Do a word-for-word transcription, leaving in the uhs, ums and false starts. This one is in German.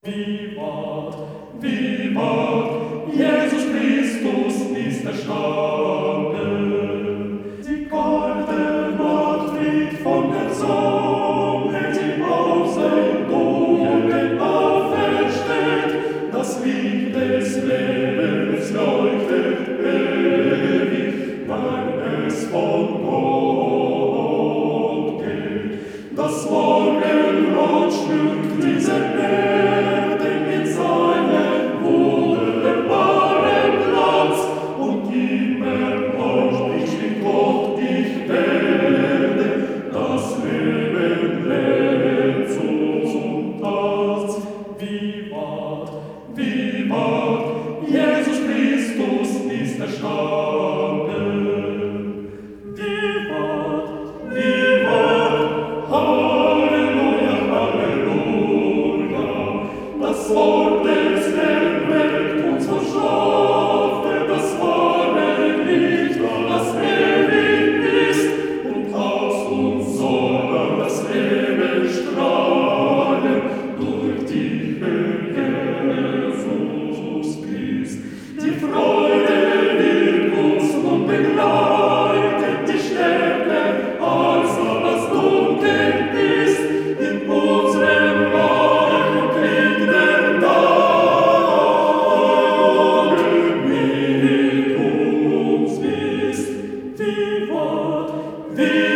Vivat, vivat, Jesus Christus ist erstanden. Die goldene Nachricht von der Sonne, die aus den Dunkeln aufersteht, das Licht des Lebens leuchtet ewig, weil es von Gott geht. Das Morgenrot schmückt diese Erde mit seinem wunderbaren Glanz, und immer noch spricht Gott, ich werde das Leben lehren zum Tanz. Vivat, vivat, Jesus Christus ist erstanden. Vivat, vivat, Halleluja, Halleluja, das Wort des Herrn weckt uns vom Schlafe, das wahre Licht, das ewig ist, und aus uns soll dann das Leben strahlen, durch dich, Herr Jesus Christ. Die Freude wird uns nun begleiten, die Stärke, als das Dunkel ist, in unserem wahren Krieg der Tage mit uns ist. Vivat, vivat.